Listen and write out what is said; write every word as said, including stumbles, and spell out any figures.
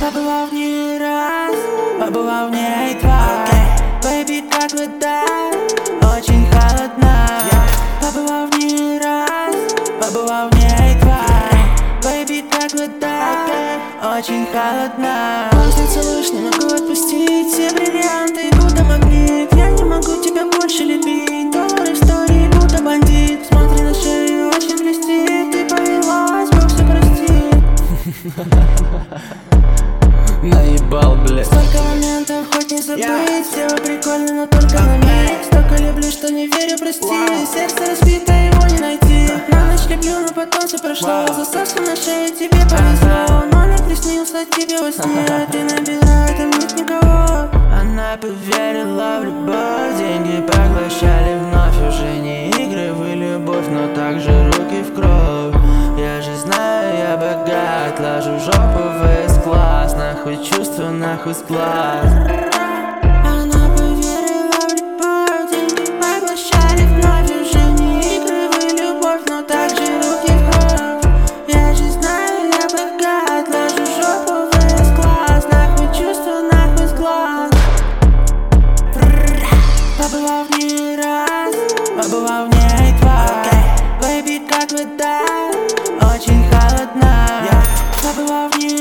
Побывал в ней раз, побывал в ней два. Бэйби, как вода, очень холодна. Побывал в ней раз, побывал в ней два. Бэйби, как вода, очень холодна. После целуешь, не могу отпустить. Все бриллианты, будто магнит. Я не могу тебя больше любить. Доллары в истории, будто бандит. Смотри на шею, очень блестит. Ты повелась, Бог все простит. Наебал, блядь. Столько моментов, хоть не забыть. Все прикольно, но только на миг. Столько люблю, что не верю, прости. Сердце разбито, его не найти. На ночь люблю, но потом все прошло. Засоску на шее, тебе повезло. Но не приснился тебе во сне. Ты набирай, там нет никого. Она поверила в любовь. Деньги поглощали вновь. Уже не игры в любовь, но также руки в кровь. Я же знаю, я богат. Ложу жопу в эс-класс. Нахуй чувства, нахуй склад. Она поверила в любовь. Деньги поглощали вновь. Уже не игры в любовь, но также руки в кровь. Я же знаю, я богат. Ложу жопу в эс-класс. Нахуй чувства, нахуй склад. Побывал в ней раз, побывал в ней два. Бэйби, как вода, очень холодна. Побывал в ней